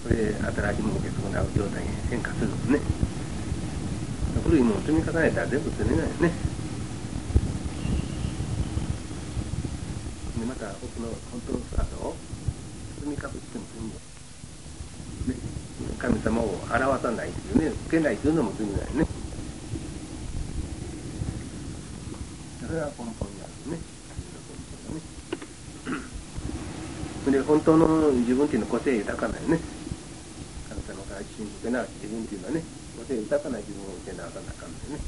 これ新しいものを受け損なう状態に変化するんですね。古いものを積み重ねたら全部積めないよね。でまた僕の本当の姿を積み隠しても積みない、ね、神様を表さないというね、受けないというのも積みないね。それは根本にあるね。で本当の自分っていうのは個性豊かなよね。神様から一緒に受けな自分っていうのはね、個性豊かな自分を受けなあかんなあかんのよね。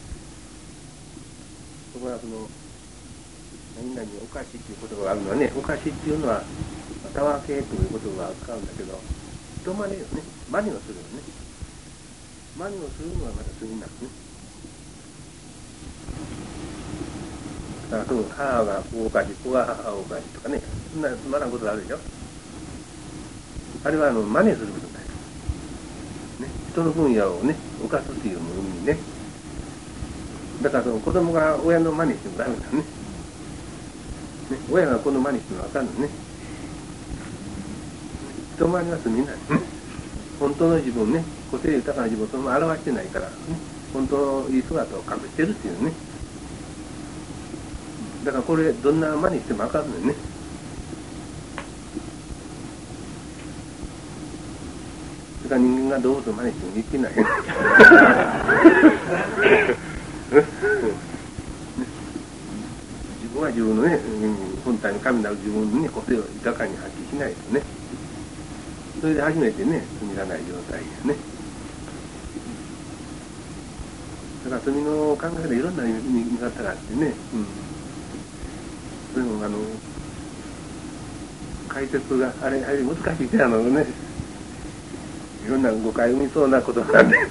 そこはその何々おかしいっていう言葉があるのはね、おかしいっていうのはたわけという言葉を使うんだけど、人真似よね、真似をするよね。真似をするのはまた罪なんですね。だからそう母がおかしい、子が母がおかしいとかね、そんなつまらんことがあるでしょ。あれは真似することだよ、ね、人の分野をね犯すっていう意味ね。だからその子供が親の真似してもダメだね。親が子の真似しても分かるのね。人真似は罪ないね。本当の自分ね、個性豊かな自分をそのまま表してないから、ね、本当のいい姿を隠してるっていうね。だからこれどんな真似しても分かるのよね。それから人間が動物を真似してもいけない自分は自分のね、本体の神なる自分のね、個性を豊かに発揮しないとね、それで初めてね、罪がない状態ですね。だから罪の考えでいろんな見方があってね、それも解説があれ難しいってね、いろんな誤解を生みそうなことなんで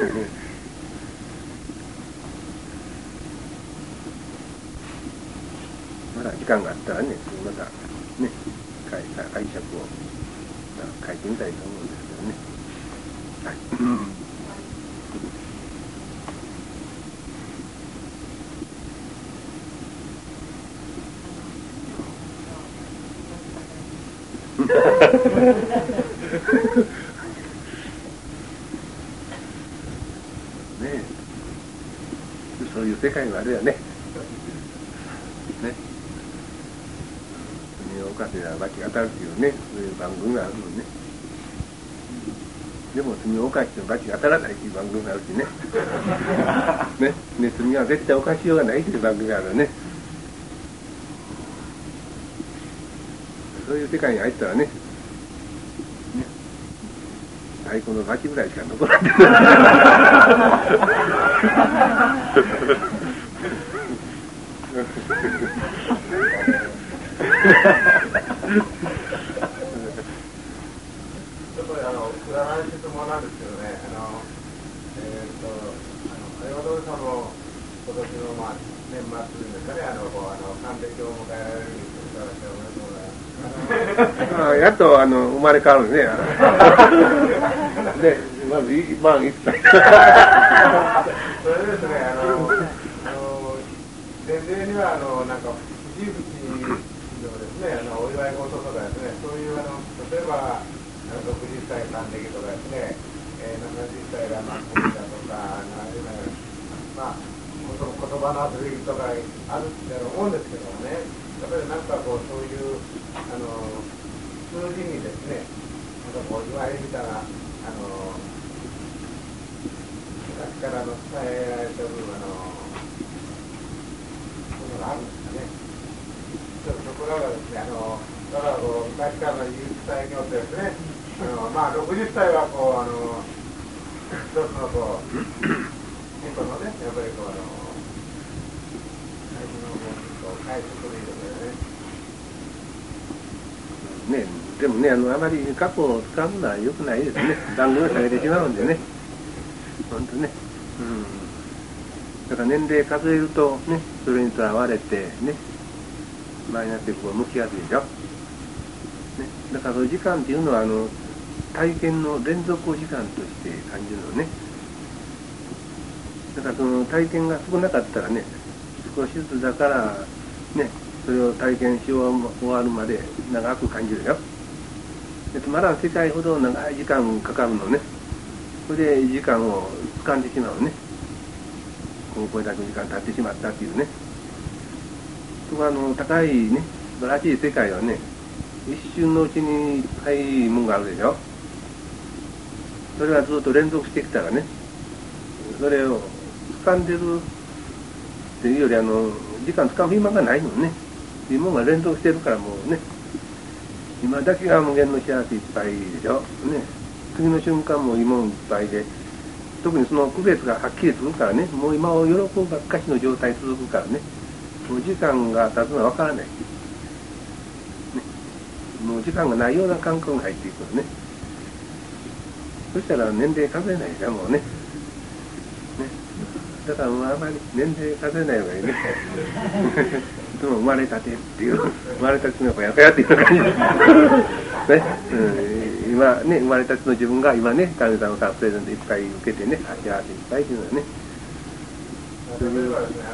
まだ時間があったらね、またね、解釈を書いてみたいと思うんですけどね。はいねえ、そういう世界があるよね。ね、罪を犯せば罰が当たるっていうね、そういう番組があるのね。でも罪を犯しても罰が当たらないっていう番組があるしね。ね、罪は絶対犯しようがないっていう番組があるね。そういう世界に入ったらね、最高の罰ぐらいしか残らない。 ちょっとくだらない質問なんですけどね、アイワドルさんも今年の年末ですかね、還暦を迎えられるに伺っておめでとうございます。 やっと生まれ変わるね。で、まず一番いつだ。 それでですね、前例にはなんか藤口のですね、お祝い事とかですね、そういう例えば60歳還暦とかですね、70歳が小だとか、言葉の遊びとかあるって思うんですけどもね、やっぱりなんかこうそういう数字にですね、なんかこう祝いみたいな昔から伝えられておるものがあるんですかね。そこらがですね、だからこう昔からの言い伝えによってですね、60歳はこう一つのこう一個のね、やっぱりこう最初のこう返してくるよね、でもね、あまり過去を使うのは良くないですね。番組を下げてしまうんでね。本当ね。だから年齢数えるとね、それにとらわれてね、マイナスでこう向きやすいでしょ。ね、だからその時間っていうのは体験の連続時間として感じるのね。だからその体験が少なかったらね、少しずつだからね、それを体験し終わるまで長く感じるよ。 つまらん世界ほど長い時間かかるのね。それで時間を掴んでしまうね。これだけ時間経ってしまったっていうね。とか高いね、素晴らしい世界はね、一瞬のうちにいっぱいもんがあるでしょ。それがずっと連続してきたらね、それを掴んでるっていうより時間掴む暇がないのね。いうもんが連続してるからもうね、今だけが無限の幸せいっぱいでしょ。ね、次の瞬間も今もいっぱいで、特にその区別がはっきりするからね、もう今を喜ぶばっかしの状態続くからね、もう時間が経つのは分からない。ね、もう時間がないような感覚が入っていくのね。そしたら年齢数えないじゃん、もうね。だからもうあまり年齢数えない方がいいね。いつも生まれたてっていう、生まれたてのほやほやっていう感じね、今ね、生まれたての自分が今ね、神様からプレゼントいっぱい受けてね、幸せいっぱいっていうのはね。 例えばですね、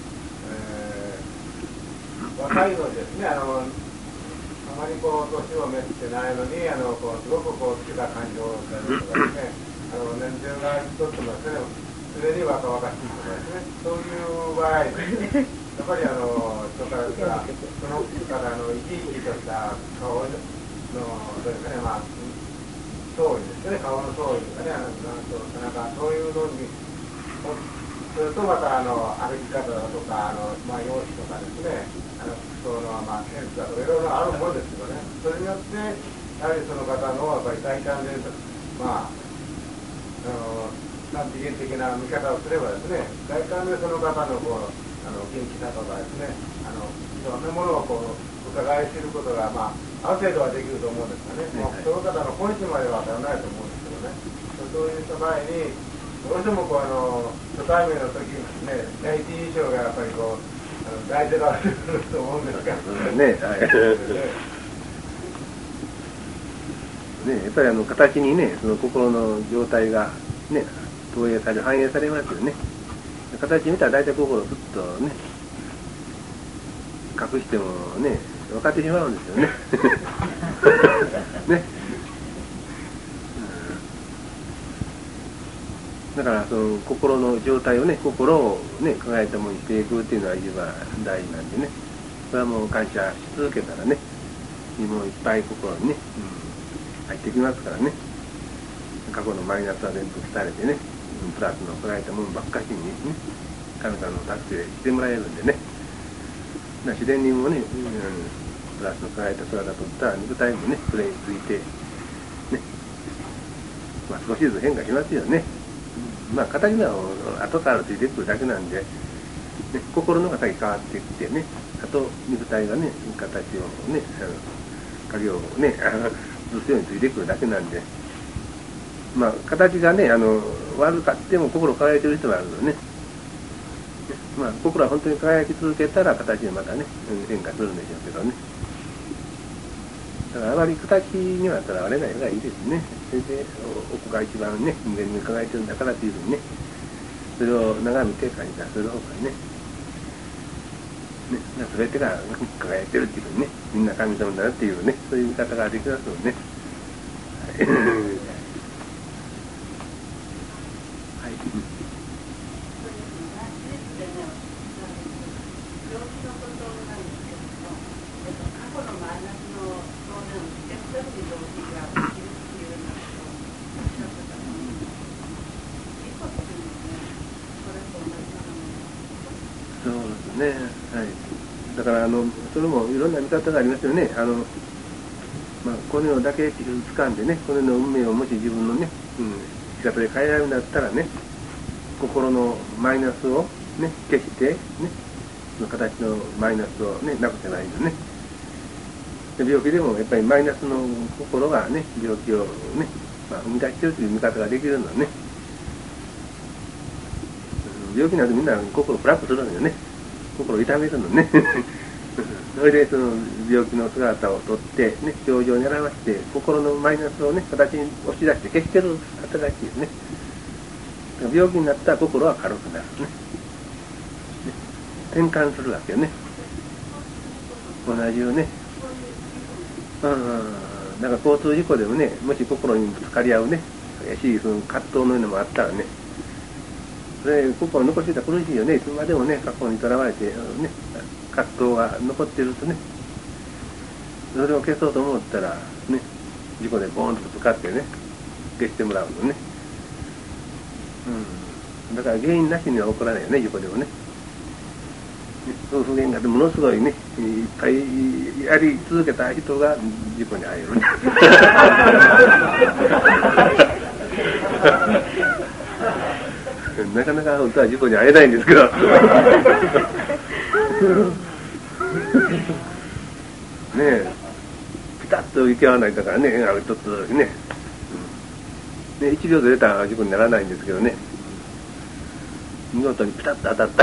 若いのですね、あまりこう年を召ってないのにすごく好きな感情をされるとかですね、年齢が一つのですね、すでに若々しいとかですね、そういう場合ですね、やっぱりその方の生き生きとした顔のですね、まあ総意ですね、顔の総意とかね、なんかそういうのに、それとまた歩き方だとかまあ、容姿とかですね、服装のまあセンスだとかいろいろあるものですけどね、それによってやはりその方のやっぱり大胆でまあなんて原的な見方をすればですね、大胆でその方のこう元気さとかですね、いろんなものをこう伺い知ることがまあある程度はできると思うんですがね、もうその方の本質までは分からないと思うんですけどね、そういう場合にどうしてもこう初対面の時にね、第一印象がやっぱりこう大事だと思うんですがね、はいね、やっぱり形にね、その心の状態がね、投影され反映されますよね。形見たら大体心をずっとね、隠してもね、分かってしまうんですよね。ね。だからその心の状態をね、心をね、考えたものにしていくっていうのは一番大事なんでね。それはもう感謝し続けたらね、もういっぱい心にね、入ってきますからね。過去のマイナスは全部されてね、プラスの捉えたものばっかりにね、神様の助けしてもらえるんでね。自然にもね、プラスの捉えた姿とった肉体もね、それについて、ね、まあ少しずつ変化しますよね。まあ形が後からついてくるだけなんで、ね、心の形変わっていってね、あと肉体がね、形をね、影をね、ずつようについてくるだけなんで、まあ形がね、悪かっても心輝いてる人があるのね。まあ心は本当に輝き続けたら形でまたね、変化するんでしょうけどね。だからあまり形にはとらわれないのがいいですね。それで奥が一番ね、無限に輝いてるんだからというふうにね、それを眺めて感謝する方がね、全てが輝いてるっていうふうにね、みんな神様だなっていうね、そういう見方ができますよね。はい。そうですね、はい。だからそれもいろんな見方がありますよね。まあ、この世だけ掴んでね、この世の運命をもし自分のね、生き方で変えられるんだったらね、心のマイナスをね、消して、ね、その形のマイナスをね、なくせばいいのね。で病気でもやっぱりマイナスの心がね、病気をね、まあ、生み出してるという見方ができるのね。病気になるとみんな心ブラックするのよね。心を痛めるのね。それでその病気の姿をとってね、表情に表して心のマイナスをね、形に押し出して消してる働きですね。病気になったら心は軽くなるね。転換するわけよね。同じよね。 だから交通事故でもね、もし心にぶつかり合うね、その葛藤のようなのもあったらね、それ心残してたら苦しいよね。いつまでもね、過去にとらわれてね、葛藤が残ってるとね、それを消そうと思ったらね、事故でボーンとぶつかってね、消してもらうのね。だから原因なしには起こらないよね、事故でもね。夫婦喧嘩でものすごいね、いっぱいやり続けた人が事故に遭えるね。なかなか本当は事故に遭えないんですけど。ねえ、ピタッと行き合わないだからね、一つね、1秒ずれたら事故にならないんですけどね。見事にピタッと当たった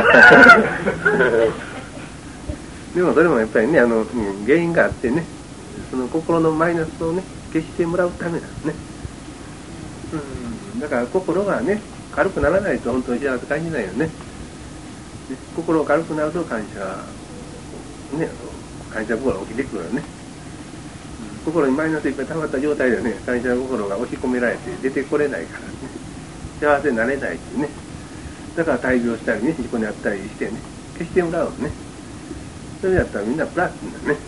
でもそれもやっぱりね、原因があってね、その心のマイナスをね消してもらうためなんですね。だから心がね軽くならないと本当に幸せ感じないよね。心が軽くなると感謝心が起きてくるよね。心にマイナスいっぱい溜まった状態でね、感謝心が押し込められて出てこれないからね、幸せになれないっていうね。だから大病したりね、事故にあったりしてね、消してもらうのね。それだったらみんなプラスになるね。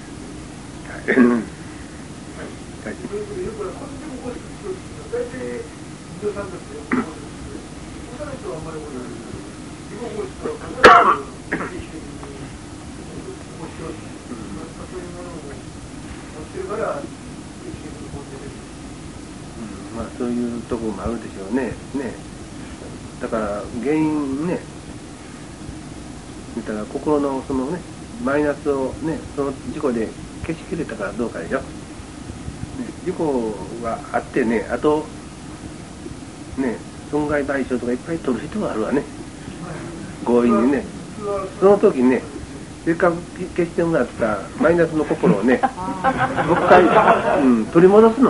まあそういうところもあるでしょうね。だから原因ね、見たら心のそのねマイナスをねその事故で消しきれたからどうかでしょ。事故があってね、あとね損害賠償とかいっぱい取る必要があるわね。強引にね。その時にね、せっかく消してもらったマイナスの心をね、もう一回、取り戻すの。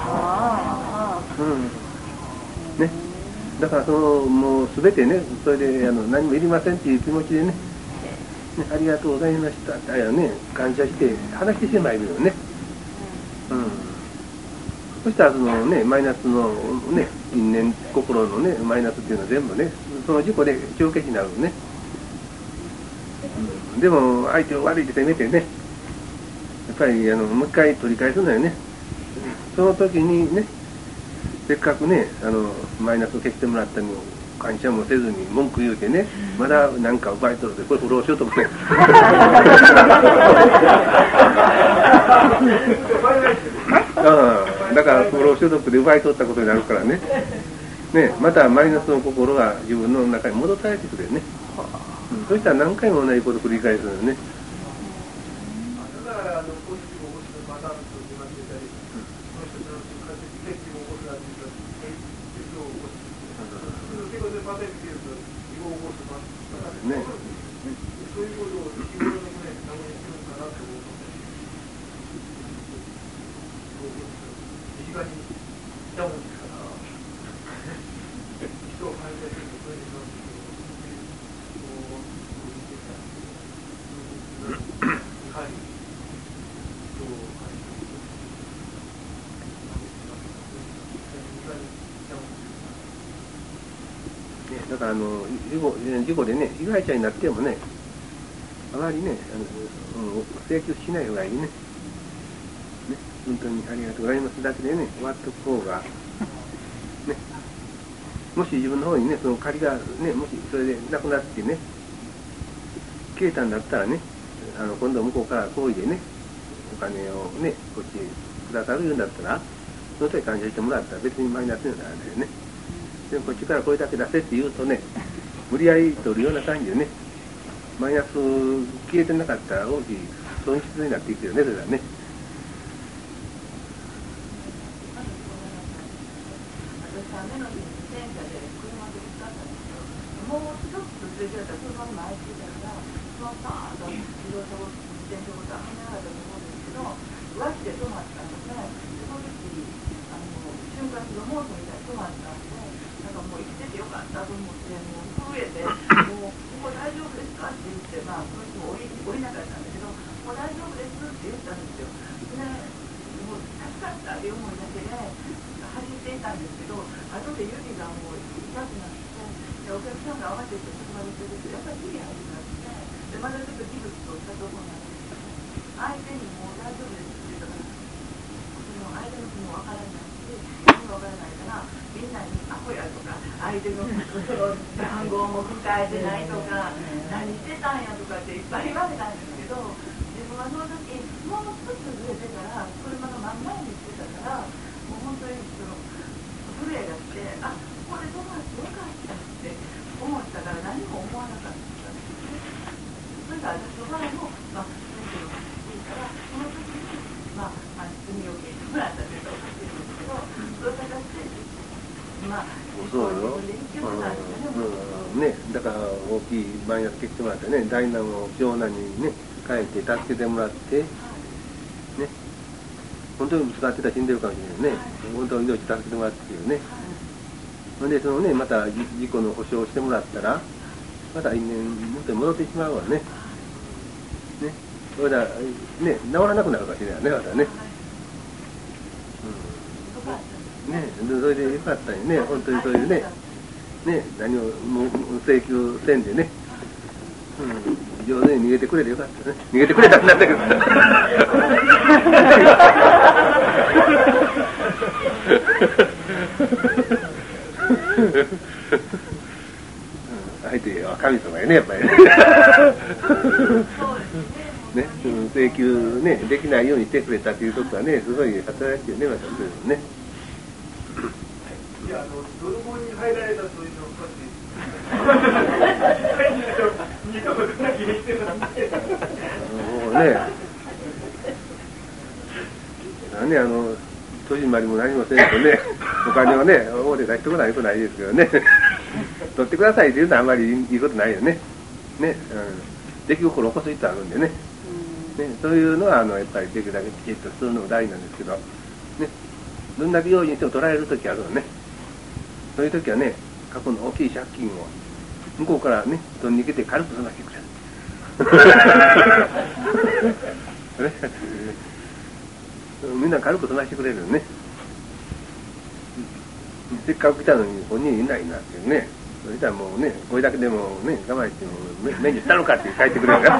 ね。だからもう全てね、それで何もいりませんっていう気持ちでね、ありがとうございましたって感謝して話してしまえるよね。そしたらマイナスのね因縁心のねマイナスっていうのは全部ねその事故で帳消しになるのね。でも相手を悪いって責めてね、やっぱりもう一回取り返すのよね。その時にね、せっかくねマイナスを消してもらったのを感謝もせずに文句言うてね、まだなんか奪い取るでこれ不労所得ね。だから不労所得で奪い取ったことになるからね。またマイナスの心が自分の中に戻されてくれるね。そしたら何回も同じことを繰り返すのよね。だから事故でね被害者になってもね、あまりね請求しない方がいいね。本当にありがとうございますだけでね終わっておく方がね。もし自分の方にねその借りがねもしそれでなくなってね消えたんだったらね、今度向こうから好意でねお金をねこっちくださるようになったらその時感謝してもらったら別にマイナスにならないよね。でもこっちからこれだけ出せって言うとね、無理やり取るような感じでね、マイナス消えてなかったら大きい損失になっていくよね、それはね。 たくさんかったって思いだけで走っていたんですけど、後で指がもう痛くなって、でお客さんが慌てて車に連れてやっぱり指が痛くなって、でまだちょっとギブスをしたところなんですけど、相手にもう大丈夫ですって言ったから、その相手の気もわからないし、何もわからないから、みんなにアホやとか、相手の番号も控えてないとか、何してたんやとかっていっぱい言われたんですけど、自分はその時もう少しずれてから車の真ん前にしてたから、もう本当にその震えがして、あ、これ止まってよかったって思ったから何も思わなかったんですね。それから私の場合も、先生の話聞いたら、その時に積み置きしてもらったって言うとおかしいんですけど、そういう形でそうよ。ね、だから大きいマイナス結してもらってね、大難を長男にね、帰って助けてもらって、ね、本当に使ってたら死んでるかもしれないね、本当に命助けてもらってっていうね。で、そのね、また事故の保証をしてもらったら、また因縁元に戻ってしまうわね。ね、それだ、ね、治らなくなるかもしれないね、またね。ね、それでよかったよね、本当にそういうね、ね、何をもう請求せんでね、上手に逃げてくれてよかったね。逃げてくれたんだけど。相手は神様やね、やっぱりね。ね、請求ね、できないようにしてくれたということはね、すごい働きよね、またそういうのね。 いや、泥棒に入られたというのはもうね、何戸締まりも何もせんとね、お金をね、大手出しとかないことないですけどね、取ってくださいって言うのはあんまりいいことないよね。ね、出来心を起こす人あるんでね。ね、そういうのはやっぱりできるだけきちっとするのも大事なんですけど、ね、どんだけ用意にしても取られるときあるのね。そういうときはね、過去の大きい借金を向こうからね、取りに来て軽く済ましてくれる。みんな軽く済ましてくれるよね。せっかく来たのに本人いないなっていうね。そしたらもうね、これだけでもね、我慢しても免除したのかって書いてくれるから。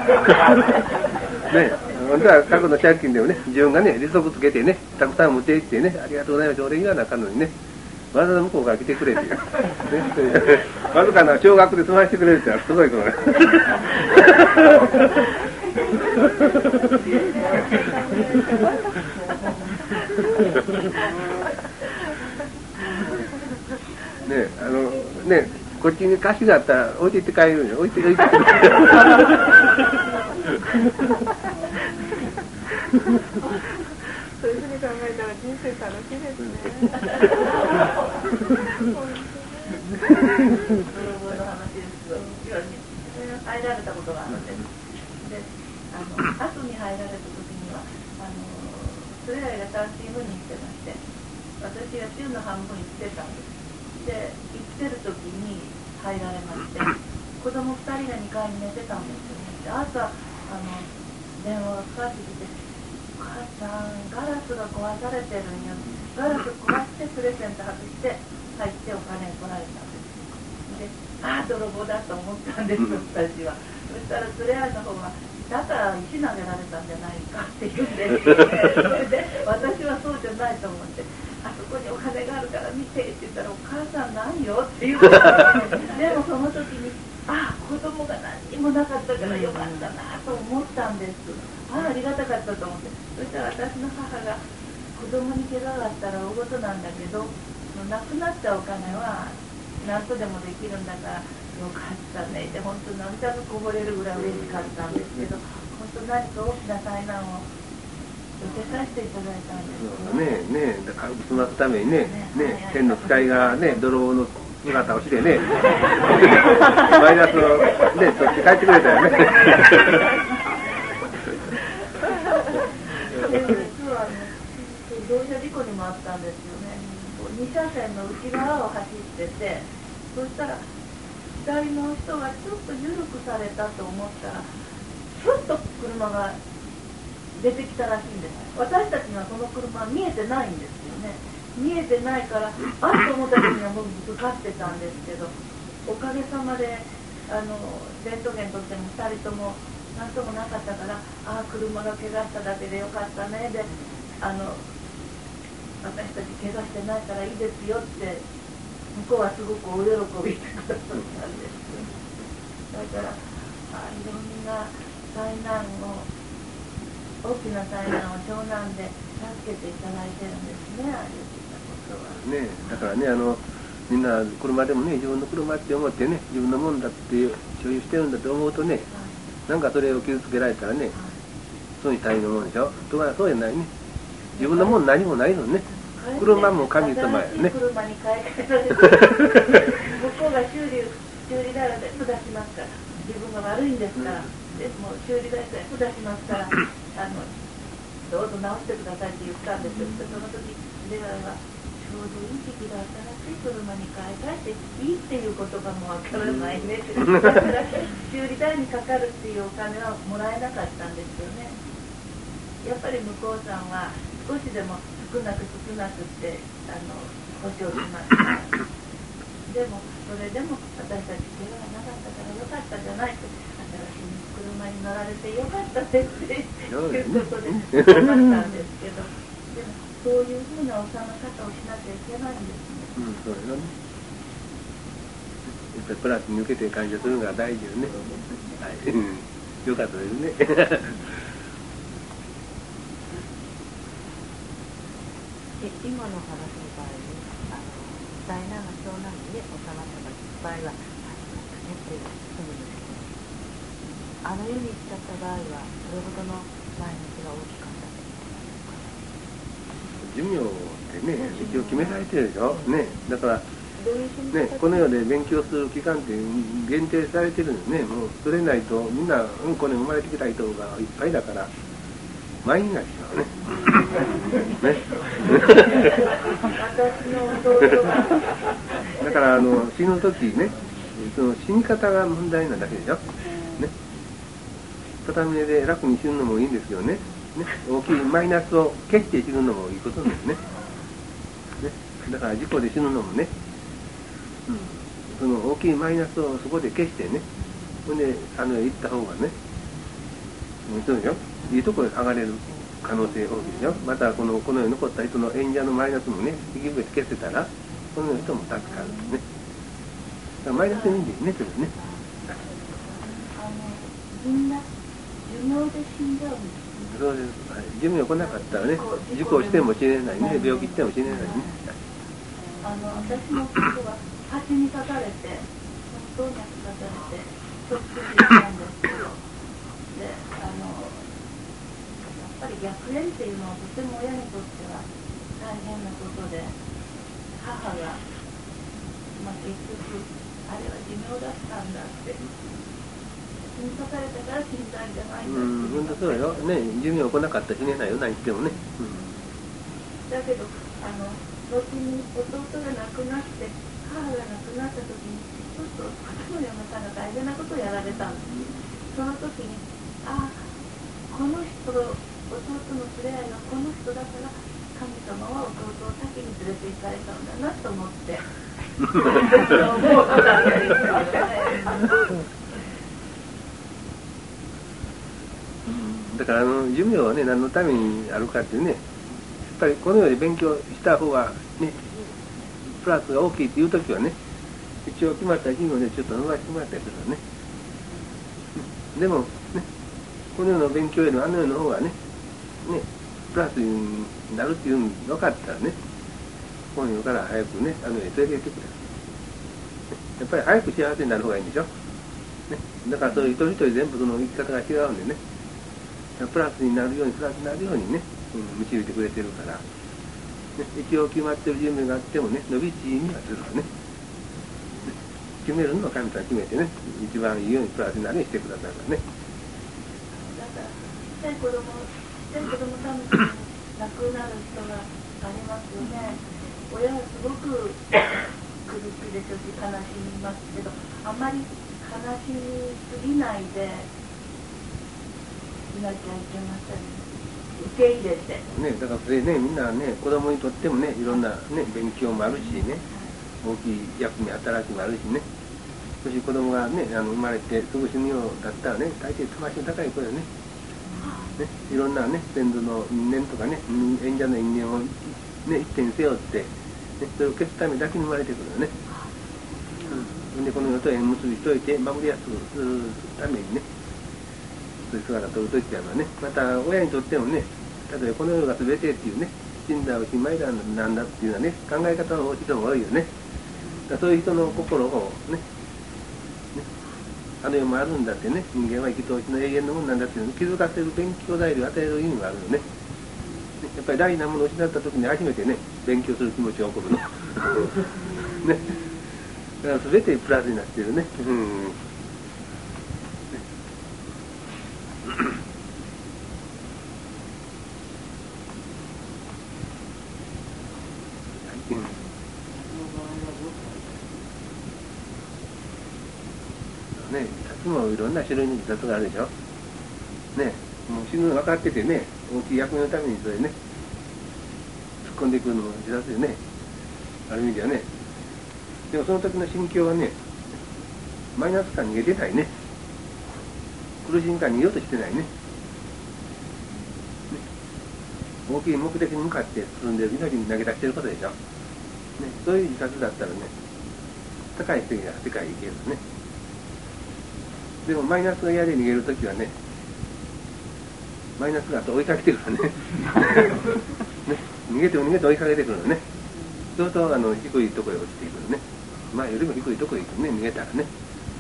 ね、本当は過去の借金でもね、自分がね、利息つけてね、たくさん持っていってね、ありがとうございます、俺言わなあかんのにね、わざわざ向こうから来てくれて、ね、わずかな少額で済ましてくれるってのはすごいことだ。ね、こっちに貸しがあったら置いていって帰るよ。置いてくれ。 そういうふうに考えたら人生楽しいですね。泥棒の話ですけど、入られたことがあるんです。で、阿蘇に入られた時には、それらが単身赴任してまして、私が週の半分行ってたんです。で、生きてる時に入られまして、子供2人が2階に寝てたんですよね。で、朝電話がかかってきて、お母さんガラスが壊されてるんよ、ガラス壊してプレゼント外して入ってお金取られたんです。で、泥棒だと思ったんです、私は。そしたら連れ合いの方が、だから石投げられたんじゃないかって言うんですよね。で、私はそうじゃないと思って、あそこにお金があるから見てって言ったら、お母さんないよって言うから、でもその時に、子供が何にもなかったからよかったなと思ったんです。ありがたかったと思って。そしたら私の母が、子供に怪我があったら大事なんだけど、なくなったお金は何とでもできるんだから、よかったねって本当涙がこぼれるぐらい嬉しかったんですけど、本当何か大きな災難を受けさせていただいたんですね。だからそのためにね、天の使いがね、泥棒の姿をしてね、マイナスをね、取って帰ってくれたよね。 同車事故にもあったんですよね。2車線の内側を走ってて、そしたら左の人がちょっと緩くされたと思ったら、ふっと車が出てきたらしいんです。私たちにはその車は見えてないんですよね。見えてないから、あっと思った時にはもうぶつかってたんですけど、おかげさまでレントゲンとっても2人とも何ともなかったから、ああ車が怪我しただけでよかったね、で私たち怪我してないからいいですよって向こうはすごくお喜びしてくださったんです。だからいろんな災難を、大きな災難を長男で助けていただいてるんですね、ああいうことはね。だからね、みんな車でもね、自分の車って思ってね、自分のもんだって所有してるんだと思うとね、はい、なんかそれを傷つけられたらね、はい、そういう他人のもんでしょ。とかそうじゃないね。自分のもん何もないのね。車も神様やね。 車に買い替えられて、向こうが修理代は全部出しますから、自分が悪いんですから、でも修理代全部出しますから、どうぞ直してくださいって言ったんですよ。その時出会いはちょうどいい時期だ、新しい車に買い替えていいっていう言葉もわからないね。だから修理代にかかるっていうお金はもらえなかったんですよね。やっぱり向こうさんは少しでも少なくって保証しました。でもそれでも私たち怪我がなかったからよかったじゃないって、新しい車に乗られてよかったですっていうことで思ったんですけど、でもそういうふうな収め方をしなきゃいけないんですね。 そうよね。やっぱりプラスに受けて感謝するのが大事よね。はい、よかったですね。 今の話の場合に災難が長男にね収まった場合は助かったねって済むんですけど、世に行っちゃった場合はそれほどのマイナスが大きかったっていうこと寿命ってね一応決められてるでしょ、ね、だからね、この世で勉強する期間って限定されてるんですね。もうそれないとみんなこれ生まれてきた人がいっぱいだから満員になっちゃうね。ねだから死ぬ時ね、その死に方が問題なだけでしょ。ね、片目で楽に死ぬのもいいんですけどね。ね、大きいマイナスを消して死ぬのもいいことなんですね。ね、だから事故で死ぬのもね、その大きいマイナスをそこで消してね、それで行った方がね、そうでしょ。いいところに上がれる可能性大きいでしょ。またこの世に残った人の演者のマイナスもね、引き受けて消せたら、この人も助かるんですね。だからマイナスにいいんですね、それね。 みんな寿命で死んじゃうんです。 そうです。はい、寿命来なかったらね、事故しても死ねないね、病気しても死ねないね。 私の父は蜂に刺されて、動脈刺されて、直接死んだんですけど、でやっぱり逆縁っていうのはとても親にとっては大変なことで、母が、結局あれは寿命だったんだって、蜂に刺されたから死んだんじゃないんだって。 本当そうよね、寿命来なかったら死ねないよ、何言ってもね。 だけど後に弟が亡くなって母が亡くなった時にちょっと私の嫁さんが大変なことをやられたんです。その時にこの人、弟の連れ合いがこの人だから神様は弟を先に連れて行かれたんだなと思って思うことができましたね。 だから寿命はね、何のためにあるかっていうね、やっぱりこの世で勉強した方がね、プラスが大きいっていう時はね、一応決まった授業でちょっと伸ばしてもらったりするのね。でもね、この世の勉強よりも世の方がね、プラスになるっていうの分かったらね、この世から早くね、世へ連れて行ってくれる。やっぱり早く幸せになる方がいいんでしょ。ね、だからそういう一人一人全部その生き方が違うんでね、プラスになるようにね、導いてくれてるから、ね、一応決まってる寿命があってもね、伸び縮みはするわね。決めるのは神様決めてね、一番いいようにプラスになるようにしてくださるからね。 だからちっちゃい子供さんも亡くなる人がありますよね。親はすごく苦しいでしょうし、悲しみますけど、あまり悲しみすぎないでいなきゃいけません。 受け入れて、 ね、だからそれね、みんなね、子供にとってもね、いろんなね、勉強もあるしね、大きい役目、働きもあるしね、もし子供がね、生まれてすぐ死ぬようだったらね、大抵魂の高い子よね。ね、いろんなね、先祖の因縁とかね、縁者の因縁を、ね、一手に背負って、ね、それを消すためだけに生まれてくるよね。で、この世と縁結びしといて、守りやすくするためにね、そういう姿を取るときはね、また親にとってもね、例えばこの世が全てっていうね、死んだおしまいなんだっていうようなね、考え方の人も多いよね。だそういう人の心をね、あの世もあるんだってね、人間は生き通しの永遠のものなんだっていうのを気づかせる勉強材料を与える意味があるよね。やっぱり大事なものを失った時に初めてね、勉強する気持ちが起こるの。ね。だから全てプラスになってるね。ね、自殺もいろんな種類の自殺があるでしょ。ね、もう死ぬの分かっててね、大きい役目のためにそれね、突っ込んでいくのも自殺でね、ある意味ではね。でもその時の心境はね、マイナス感逃げてないね。苦しみから逃げようとしてないね。大きい目的に向かって進んでいる命に投げ出していることでしょ。ね、そういう自殺だったらね、高い世界行けるね。でもマイナスが嫌で逃げるときはね、マイナスが追いかけてくるね。ね、逃げても逃げて追いかけてくるのね。そうすると低いところへ落ちていくのね。前よりも低いところへ行くね、逃げたらね。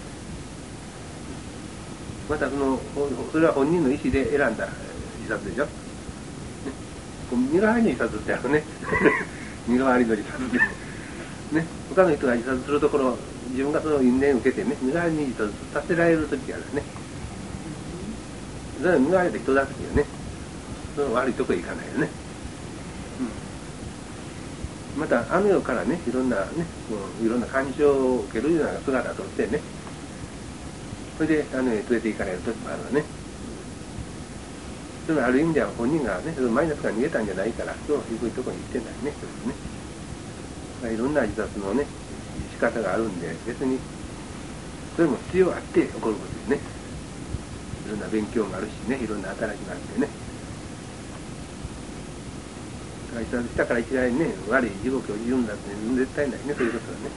またそれは本人の意思で選んだ自殺でしょ。ね、身代わりの自殺ってあるね。身代わりの自殺って。ね、他の人が自殺するところ、自分がその因縁を受けてね、身代わりに自殺させられるときがあるね。それは身代わりで人だっていうね、その悪いとこへ行かないよね。またあの世からね、いろんなね、いろんな干渉を受けるような姿としてね、それであの世へ連れて行かれる時もあるわね。それはある意味では本人がね、マイナスから逃げたんじゃないから、そう低いところに行ってないね、それでね。いろんな自殺のね、仕方があるんで、別にそれも必要あって起こることですね。いろんな勉強もあるしね、いろんな働きがあってね。自殺したから一概にね、悪い地獄を言うんだって絶対ないね、そういうことはね。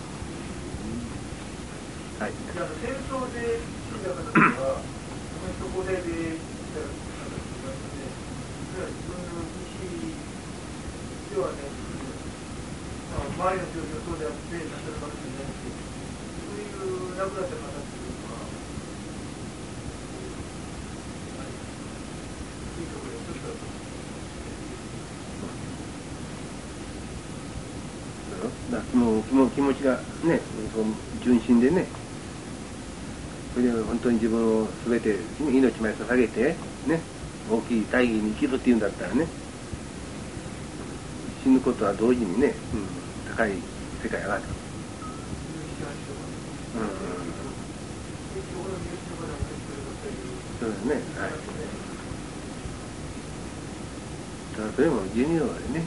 はい。 戦争で死んだ方は、そこで死んだ方がいますので、それは自分の意思ではね、周りの状況そうであってなさるかもしれないし、そういう亡くなった方っていうのは、いいところでちょっと。 気持ちがね、純真でね、それで本当に自分を全て命まで捧げてね、大きい大義に生きるっていうんだったらね、死ぬことは同時にね、高い世界上がる。そうですね、はい。それも寿命でね、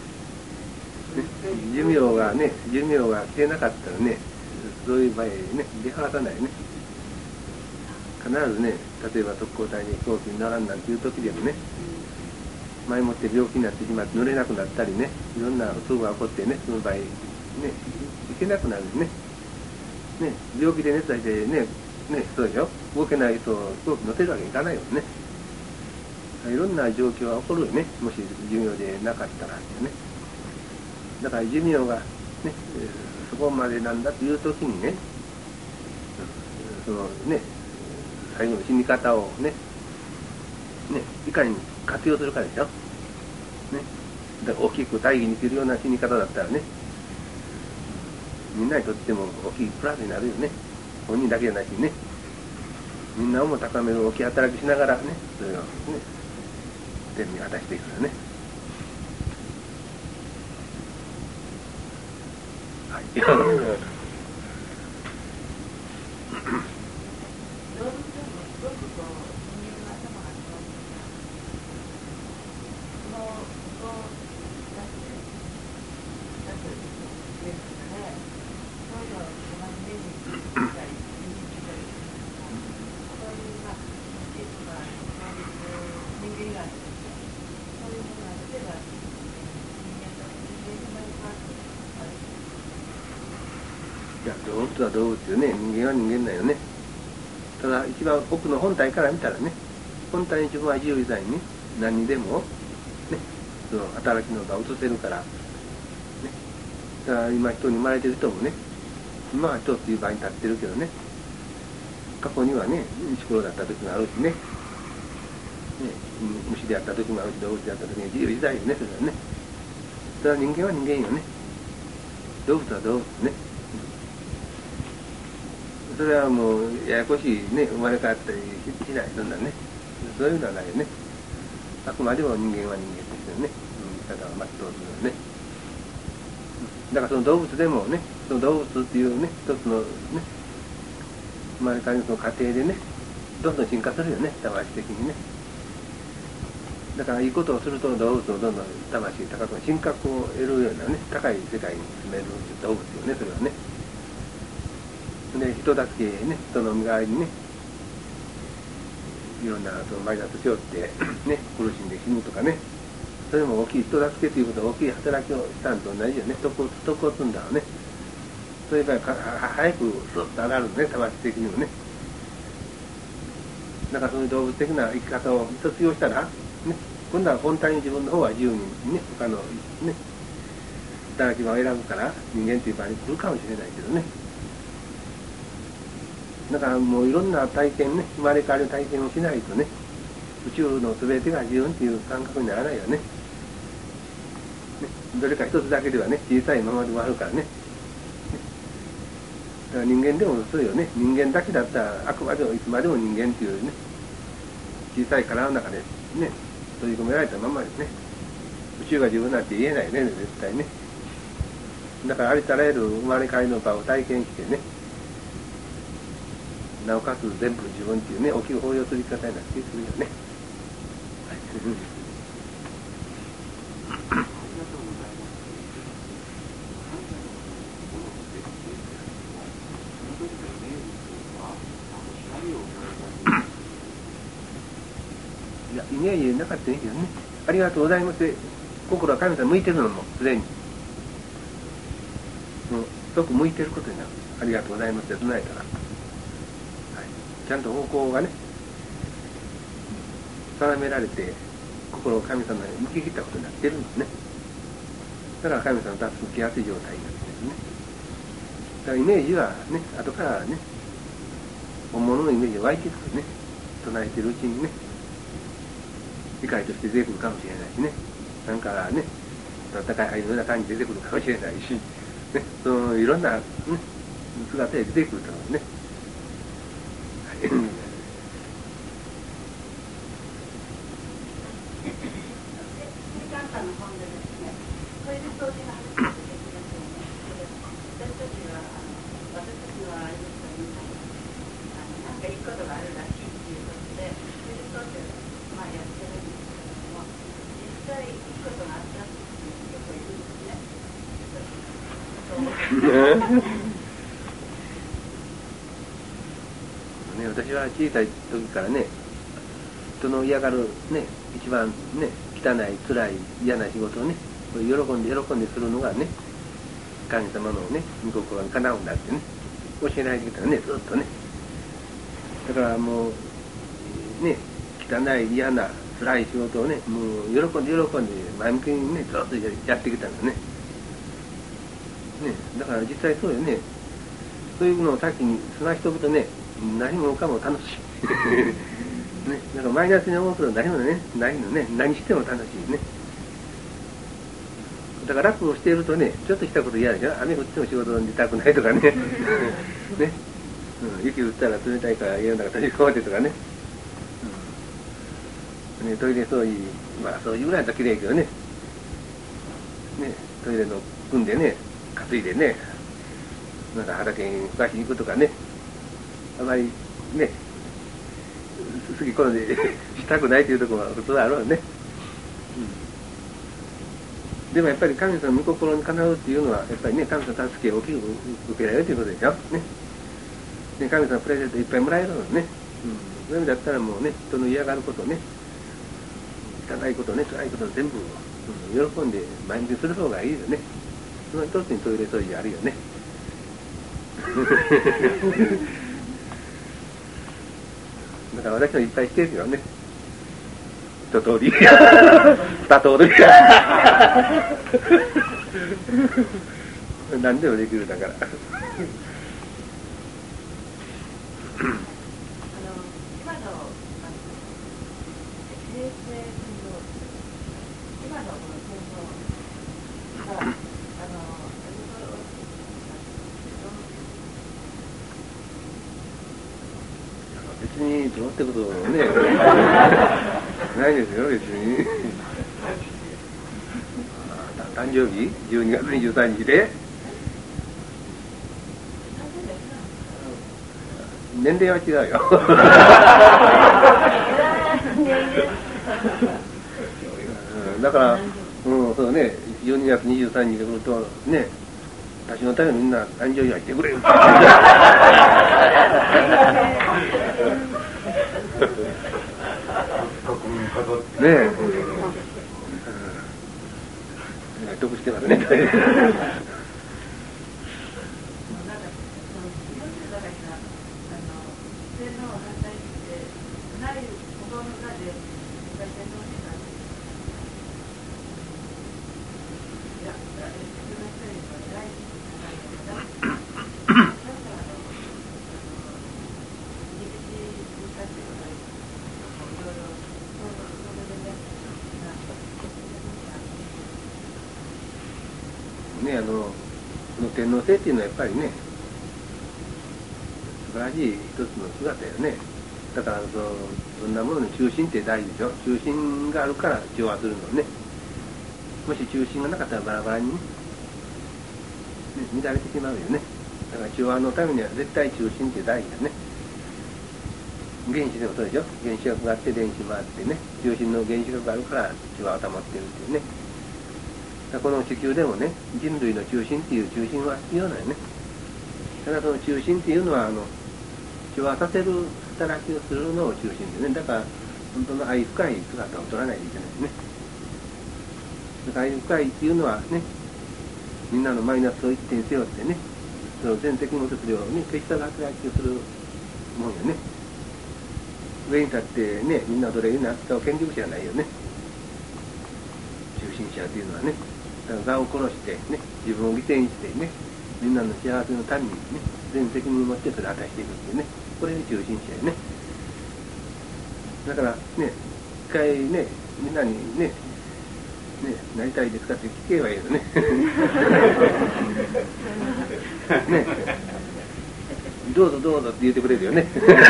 寿命が消えなかったらね、そういう場合ね、出払さないね。必ずね、例えば特攻隊に飛行機に乗らんなんていう時でもね、前もって病気になってしまって乗れなくなったりね、いろんな不が起こってね、その場合ね、行けなくなるね。ね、病気で熱出してね、そうでしょ、動けない人を飛行機乗せるわけにいかないよね。いろんな状況が起こるよね、もし寿命でなかったらってね。だから寿命がね、そこまでなんだという時にね、そのね、最後の死に方をね、いかに活用するかでしょ。ね、だから大きく大義にするような死に方だったらね、みんなにとっても大きいプラスになるよね。本人だけじゃなしにね、みんなをも高める大きい働きしながらね、それをね、天に果たしていくからね。はい。 いや、動物は動物よね、人間は人間だよね。ただ一番奥の本体から見たらね、本体に自分は自由自在にね、何にでもね、その働きの場を移せるから、ね、だから今人に生まれてる人もね、今は人っていう場に立ってるけどね、過去にはね、石ころだった時もあるしね、虫であった時もあるし、動物であった時に自由自在よね、それはね。それは人間は人間よね。動物は動物ね。それはもうややこしいね、生まれ変わったりしない、そんなね。そういうのはないよね。あくまでも人間は人間ですよね。だから全うするよね。だからその動物でもね、その動物っていうね、一つのね、生まれ変わりの過程でね、どんどん進化するよね、魂的にね。だからいいことをすると動物をどんどん魂高く神格を得るようなね、高い世界に進める動物よね、それはね。で、人助けね、人の身代わりにね、いろんなそのマイナスしよってね、苦しんで死ぬとかね、それも大きい人助けということは大きい働きをしたのと同じよね、徳を積んだのね。それから早くスッと上がるのね、魂的にもね。だからそういう動物的な生き方を卒業したら、ね、今度は本体に自分の方は自由にね、他のね、働き場を選ぶから人間という場に来るかもしれないけどね。だからもういろんな体験ね、生まれ変わりの体験をしないとね、宇宙の全てが自由っていう感覚にならないよね。どれか一つだけではね、小さいままでもあるからね。だから人間でもそうよね。人間だけだったらあくまでもいつまでも人間っていうね、小さい殻の中でね、閉じ込められたままですね。宇宙が自分なんて言えないね、絶対ね。だからありとあらゆる生まれ変わりの場を体験してね、なおかつ全部自分っていうね、大きく抱擁する生き方になってくるよね。いや、イメージなかったらいいけどね。ありがとうございます。心は神様向いてるのも、すでに。よく向いてることになる。ありがとうございますって唱えたら。ちゃんと方向がね、定められて、心を神様に向き切ったことになってるんですね。だから神様と向きやすい状態になってるんですね。だからイメージはね、後からね、本物のイメージが湧いてくるね。唱えてるうちにね、理解として出てくるかもしれないしね。なんかね、高いような感じで出てくるかもしれないし、ね、そのいろんな、ね、姿で出てくると思うね。私は小さい時からね、人の嫌がるね、一番ね、汚い、辛い、嫌な仕事をね、喜んでするのがね、神様のね、御心にかなうんだってね、教えられてきたらね、ずっとね。だからもう、ね、汚い、嫌な、辛い仕事をね、もう喜んで前向きにね、ずっとやってきたんだね。だから実際そうよね。そういうのを先に済ましておくとね、何もかも楽しい。ね、なんかマイナスに思うこと何もね、ないのね、何しても楽しいね。だから楽をしているとね、ちょっとしたこと嫌でしょ。雨降っても仕事に出たくないとかね。ね、雪降ったら冷たいから家の中閉じ込めてとかね。ね、トイレ掃除、まあ掃除ぐらいだったら綺麗けどね。ね、トイレの組んでね、担いでね、なんか畑にふかしに行くとかね、あまりね、好き好んでしたくないというところは普通はあるわね。でもやっぱり神様の御心にかなうっていうのは、やっぱりね、神様の助けを大きく受けられるということでしょ。ね。で、神様のプレゼントいっぱいもらえるのね。そういう意味だったらもうね、人の嫌がることね、汚いことね、辛いこと全部、喜んで前向きにする方がいいよね。その一つにトイレ掃除あるよね。 だから私もいっぱいしてるけどね。一通り。二通り。何でもできるだから。 今の平成の今のこの戦争が別にどうってことねないですよ別に。誕生日12月23日で年齢は違うよ。だから、そうね、12月23日で来るとね、私のためにみんな誕生日はしてくれよ。ねえ、得してますね。ね、天皇制っていうのはやっぱりね、素晴らしい一つの姿よね。だからそんなものの中心って大事でしょ。中心があるから調和するのね。もし中心がなかったらバラバラに、ね、乱れてしまうよね。だから調和のためには絶対中心って大事だね。原子でもそうでしょ。原子核があって電子もあってね、中心の原子核があるから調和を保ってるっていうね。この地球でもね、人類の中心っていう中心は必要なんよね。ただその中心っていうのは調和させる働きをするのを中心でね。だから本当の愛深い姿を取らないといけないね。だから愛深いっていうのはね、みんなのマイナスを一点背負ってね、その全責務質量をね、消した働きをするもんよね。上に立ってね、みんなを奴隷に扱う権力者じゃないよね。中心者っていうのはね。だから我を殺してね、自分を犠牲にしてね、みんなの幸せのためにね、全責任を持ってそれを果たしていくっていうね、これが中心者やね。だからね、一回ね、みんなにね、なりたいですかって聞けばいいよね。ね、どうぞどうぞって言ってくれるよね。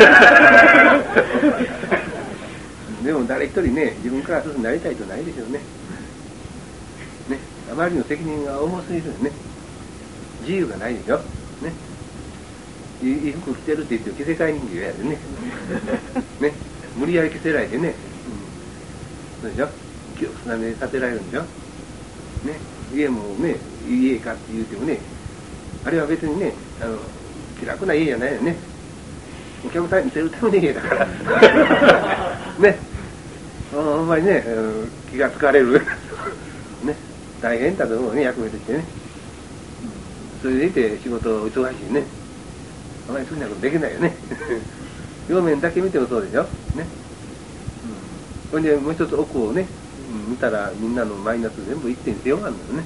でも誰一人ね、自分からそうなりたいとないでしょうね。ね、あまりの責任が重すぎるよね。自由がないでしょ。ね、いい服着てるって言って着せ替え人形やでね。ね、無理やり着せられてね、そうでしょ。気をつなめさせられるんでしょ。ね、家もね、いい家かって言うてもね、あれは別にね、気楽な家じゃないよね。お客さんに見せるための家だから。ね、ほんまにね、気がつかれる。ね、大変だと思うね、役目としてね。それでいて仕事忙しいね。あまり好きなことできないよね。両面だけ見てもそうでしょ。ね。それでもう一つ奥をね、見たらみんなのマイナス全部一点背負わんのよね。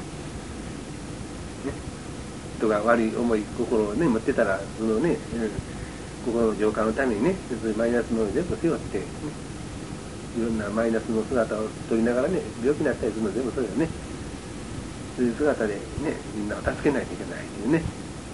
人が悪い思い心をね持ってたらそのね、心の浄化のためにね、そういうマイナスの全部背負って、ね、いろんなマイナスの姿を取りながらね、病気になったりするの全部そうよね。そういう姿でね、みんなを助けないといけないっていうね。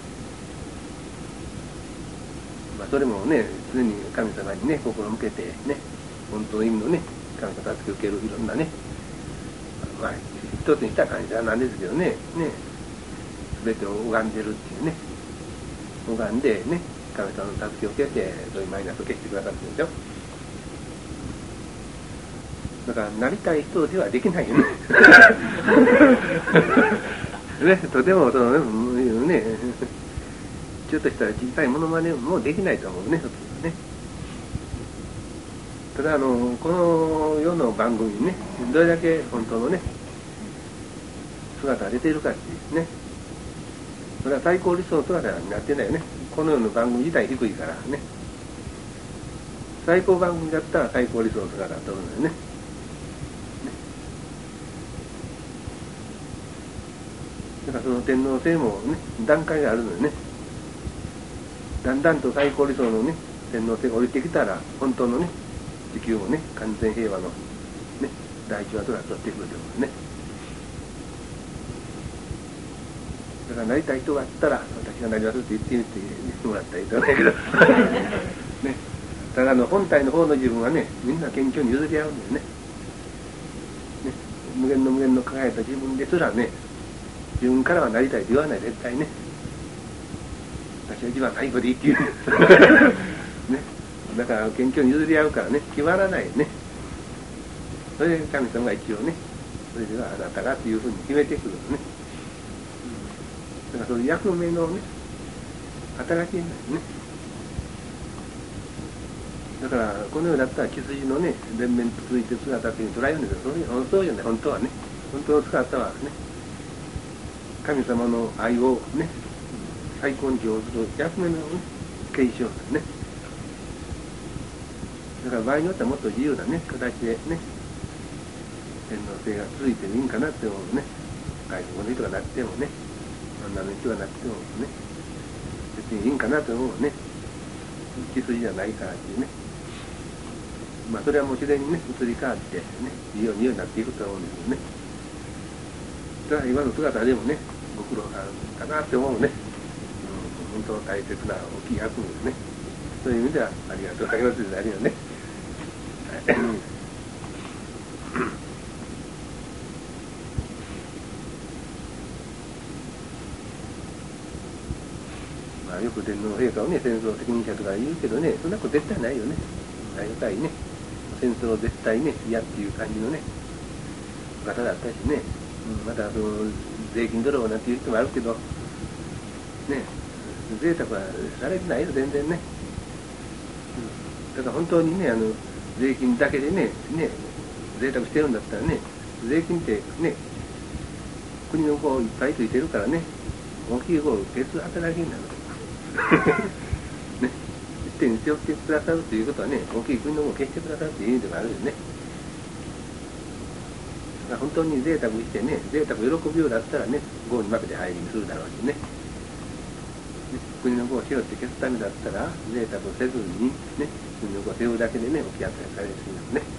まあそれもね、常に神様にね、心を向けてね、本当の意味のね、神様助けを受けるいろんなね、まあ一つにした感謝なんですけどね、全てを拝んでるっていうね、拝んでね、神様の助けを受けて、そういうマイナスを消してくださってるんでしょ。だから、なりたい人ではできないよね。ね、とても、ね、ちょっとした小さいものまねもできないと思うね、普通はね。ただ、この世の番組にね、どれだけ本当のね、姿が出ているかっていうね、そそれは最高理想の姿になってないよね。この世の番組自体低いからね。最高番組だったら最高理想の姿だと思うんだよね。だからその天皇制もね、段階があるのよね。だんだんと最高理想のね、天皇制が降りてきたら、本当のね、地球もね、完全平和のね、第一話とか取ってくると思うね。だからなりたい人があったら、私がなりますって言ってみてもらったらいいと思うんだけど。ね。ただ本体の方の自分はね、みんな謙虚に譲り合うんだよね。ね、無限の無限の輝いた自分ですらね、自分からはなりたいと言わない、絶対ね。私は一番最後でいいっていう。ね。だから謙虚に譲り合うからね、決まらないね。それで神様が一応ね、それではあなたがというふうに決めてくるのね。だからその役目のね、働きになるね。だからこの世だったら血筋のね、連綿と続いてる姿っていうのを捉えるんだけど、そうじゃない、本当はね。本当の姿はね、神様の愛をね、最高に供する役目のね、継承ですね。だから場合によってはもっと自由なね、形でね、天皇制が続いてもいいんかなって思うね。外国の人がなってもね、女の人がなってもね、別にいいんかなと思うね。血筋じゃないからっていうね。まあそれはもう自然にね、移り変わってね、いいようになっていくと思うんですよね。だから今の姿でもね、ご苦労さんかなって思うね。本当大切な大きい役目ですね。そういう意味ではありがとうございますってあるよね。まあよく天皇陛下をね、戦争責任者とか言うけどね、そんなこと絶対ないよね。ないかいね。戦争を絶対ね、嫌っていう感じのね、方だったしね。またその税金泥棒なんていう人もあるけど、ね、贅沢はされてないよ、全然ね。だから本当にね、税金だけでね、贅沢してるんだったらね、税金ってね、国のいっぱいついてるからね、大きい別働きになる。ね、一点に背負ってくださるということはね、大きい国の消してくださるという意味でもあるよね。本当に贅沢してね、贅沢喜ぶようだったらね、業に負けて入りにするだろうしね。国の業を背負って消すためだったら、贅沢をせずにね、国の業を背負うだけでね、起き扱いされるしますね。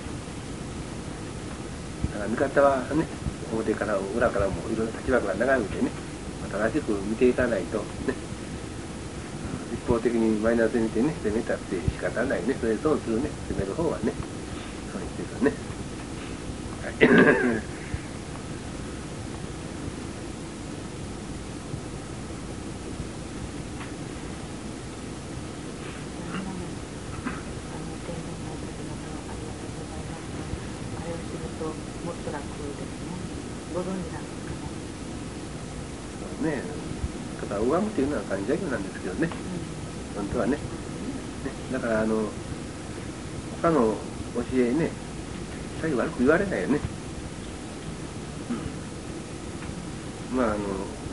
だから見方はね、表からも裏からもいろんな立場から眺めてね、正しく見ていかないとね、一方的にマイナスで見てね、攻めたって仕方ないね。それで損するね、攻める方はね、損してるからね。はい。ねえ、だから拝むというのは感謝業なんですけどね、本当はね。だから他の教えね、最後悪く言われないよね。まあ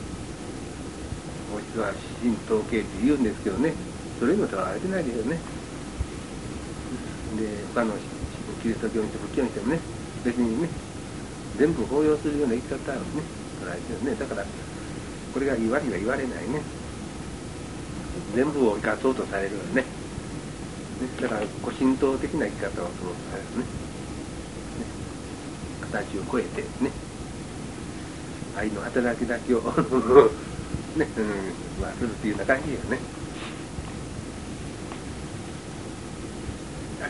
お実は神道系って言うんですけどね、それにもとらわれてないですよね。で、他のキリスト教にしても仏教にしてもね、別にね、全部包容するような生き方をね、捉えてるね。だからこれが言われは言われないね。全部を生かそうとされるよね。だから古神道的な生き方をそうされるね。形を超えてね、愛の働きだけをね、まあするっていうような感じよね。はい。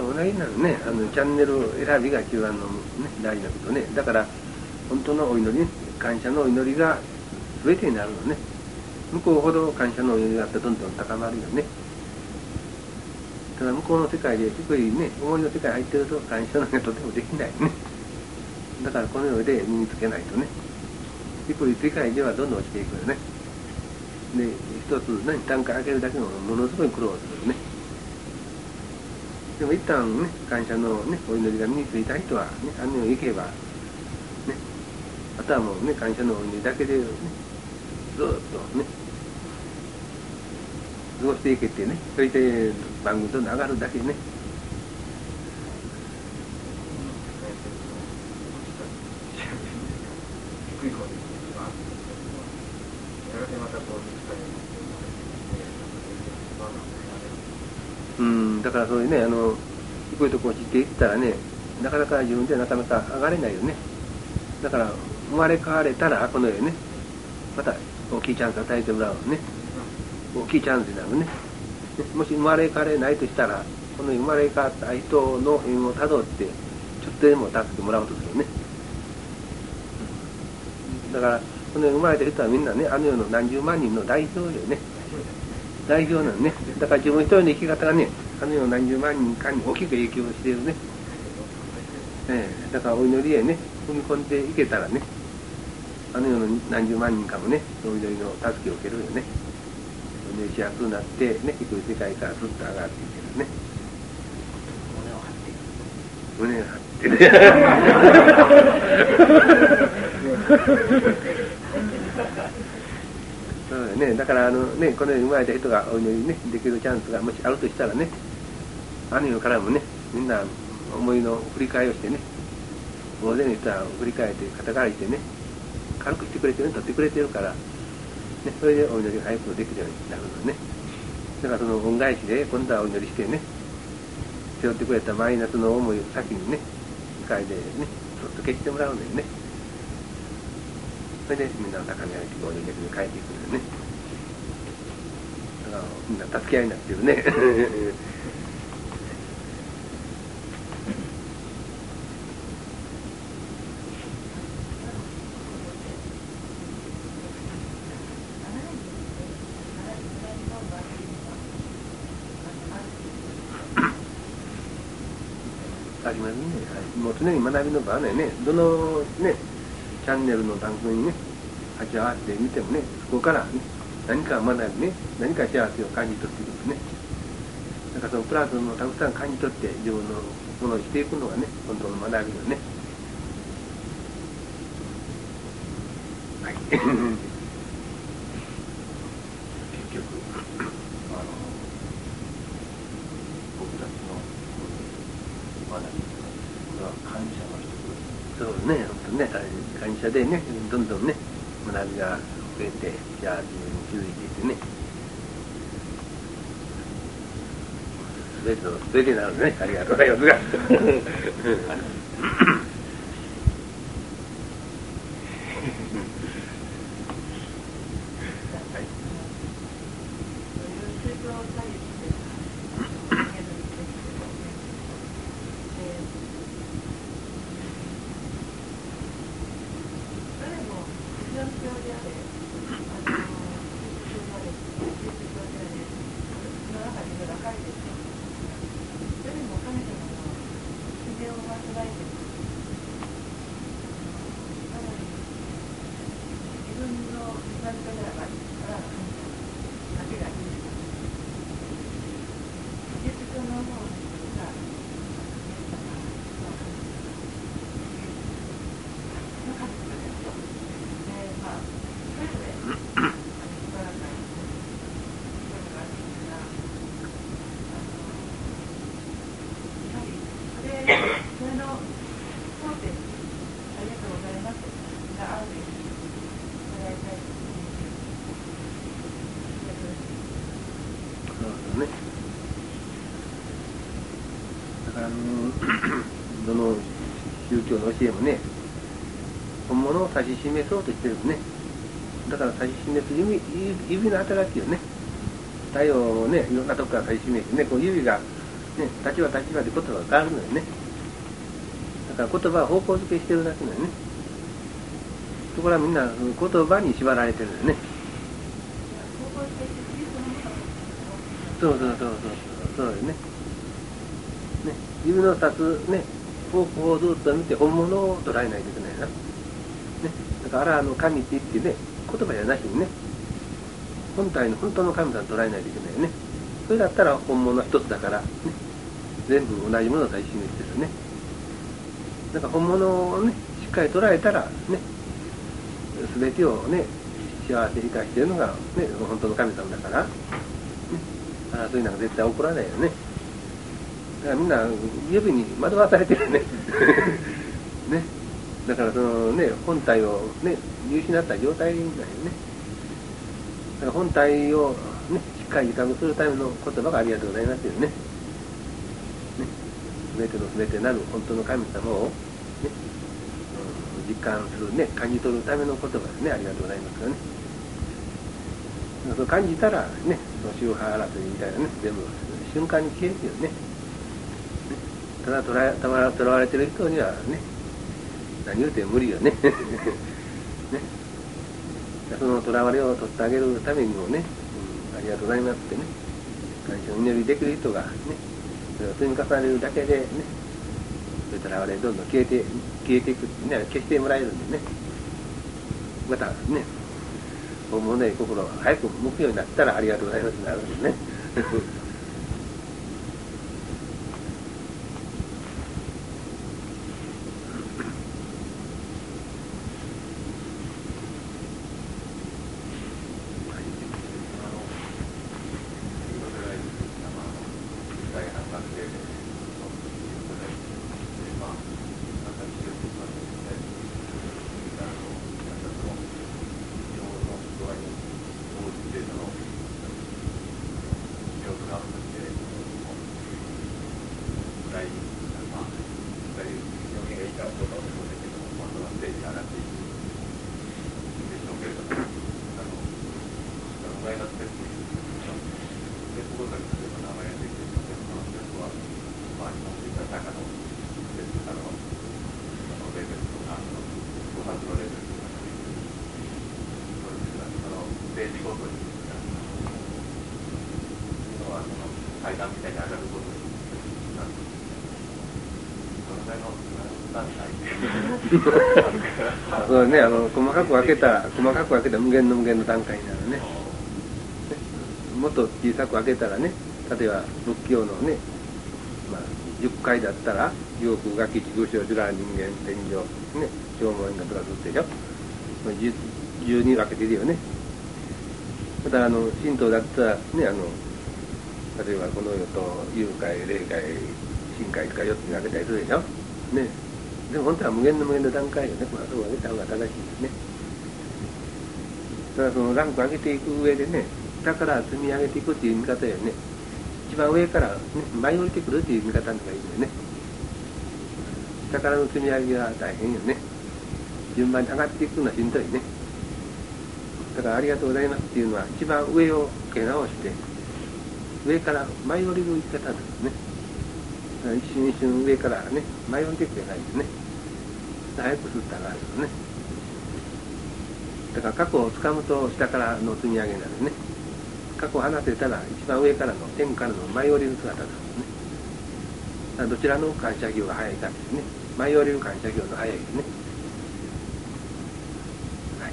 同じなのね、チャンネル選びが一番の、ね、大事なことね。だから本当のお祈り、感謝のお祈りが全てになるのね。向こうほど感謝のお祈りがあってどんどん高まるよね。ただ向こうの世界で低いね、思いの世界に入ってると感謝のがとてもできないね。だからこの世で身につけないとね、低い世界ではどんどん落ちていくよね。で、一つ何単価上げるだけのものすごい苦労するよね。でも一旦ね、感謝のね、お祈りが身についた人はね、あの世に行けば、ね、あとはもうね、感謝のお祈りだけでね、ずっとね、過ごしていけてね、そして番組と上がるだけね。だからそういうね、低いところを知っていったらね、なかなか自分ではなかなか上がれないよね。だから生まれ変われたらこの世ね、また大きいチャンス与えてもらうのね。大きいチャンスになるね。もし生まれ変われないとしたら、この生まれ変わった人の縁をたどってちょっとでも助けてもらおうとするね。だからこの世生まれた人はみんなね、あの世の何十万人の代表よね。代表なのね。だから自分一人の生き方がね、あの世の何十万人かに大きく影響しているね。だからお祈りへね、踏み込んでいけたらね、あの世の何十万人かもね、お祈りの助けを受けるよね。お祈りしやすくなってね、低い世界からずっと上がっていけるね。胸を張ってね。そうだね。だからね、この世に生まれた人がお祈りね、できるチャンスがもしあるとしたらね、あの世からもね、みんな思いの振り返りをしてね、大勢の人は振り返って肩代わりしてね、軽くしてくれてる、取ってくれてるから、ね、それでお祈りが早くできるようになるのね。だからその恩返しで今度はお祈りしてね、背負ってくれたマイナスの思いを先にね、世界でね、ちょっと消してもらうんだよね。それでみんなの高め合いとお祈りに変えていくんだよね。だからみんな助け合いになってるね。ありますね。もう常に学びの場はね、どのね、チャンネルの番組にね、立ち会ってみてもね、そこからね、何か学びね、何か幸せを感じ取っていくね。だからそのプラスのたくさん感じ取って自分のものにしていくのがね、本当の学びよね。はい。結局、僕たちの学び、これは感謝の一つ。そうね、本当ね、感謝でね、どんどんね、学びが増えて、じゃあ自分に気づいていってね、全てなのでね、ありがとうございますが。どの宗教の教えもね、本物を指し示そうとしてるね。だから指し示す指の働きをね、太陽をね、いろんなとこから指し示してね、こう指が立場で言葉が変わるのよね。だから言葉は方向づけしてるだけなのよね。ところがみんな言葉に縛られてるのよね。そうよね。自分の立つね、方向をずっと見て本物を捉えないといけないな。ね、だから神って言ってね、言葉じゃなしにね、本当の神さんを捉えないといけないよね。それだったら本物一つだから、ね、全部同じものが一緒にしてるね。だから本物をね、しっかり捉えたらね、全てをね、幸せに生かしているのが、ね、本当の神様だから、ね、争いなんか絶対起こらないよね。だからみんな指に惑わされてるね。ね。だからそのね、本体をね、見失った状態だよね。だから本体をね、しっかり自覚するための言葉がありがとうございますよね。ね。全ての全てなる本当の神様をね、実感するね、感じ取るための言葉ですね。ありがとうございますよね。そう感じたらね、その宗派争いみたいなね、全部瞬間に消えるよね。ただ囚われてる人にはね、何言うても無理よね。ね、その囚われを取ってあげるためにもね、ありがとうございますってね、感謝の祈りできる人がね、それを積み重ねるだけでね、そういう囚われどんどん消えていくってね、消してもらえるんでね、またね、本物へ心を早く向くようになったらありがとうございますになるんでね。そうね、細かく分けた無限の段階になるね。もっと小さく分けたらね、例えば仏教のね、10回だったら陽空餓鬼畜生呪羅人間天上ね、正門がとかずっとでしょ。10に分けてるよね。また神道だったらね、例えばこの世と幽界霊界深海とか4つに分けたりするでしょ。ね。でも本当は無限の段階よね。そう上げた方が正しいですね。だからそのランク上げていく上でね、下から積み上げていくっていう見方よね。一番上から、ね、舞い降りてくるっていう見方の方がいいよね。下からの積み上げは大変よね。順番に上がっていくのはしんどいね。だからありがとうございますっていうのは一番上を受け直して上から舞い降りる生き方ですね。一瞬一瞬上からね舞い降りていくじゃないですね。早くすったらあるよね。だから過去をつかむと下からの積み上げになるね。過去を離せたら一番上からの天からの舞い降りる姿ですね。だからどちらの感謝行が早いかですね。舞い降りる感謝行の早いですね。はい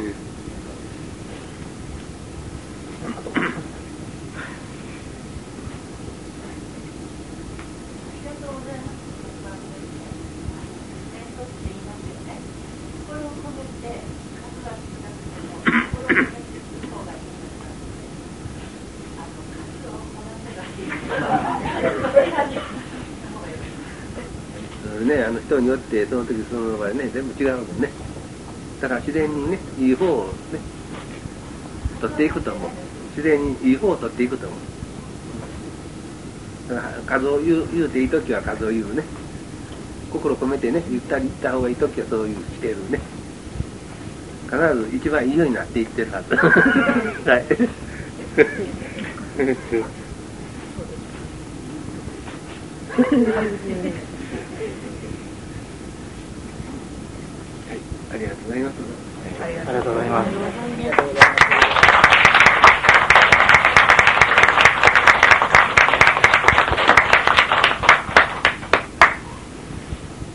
人によってその時その場合ね全部違うもんね。だから自然にねいい方をね取っていくと思う。自然にいい方を取っていくと思う。だから数を言うていい時は数を言うね。心込めてね言った方がいい時はそういうしてるね。必ず一番いいようになっていってるはず。はい。 ありがとうございます。 ありがとうございます。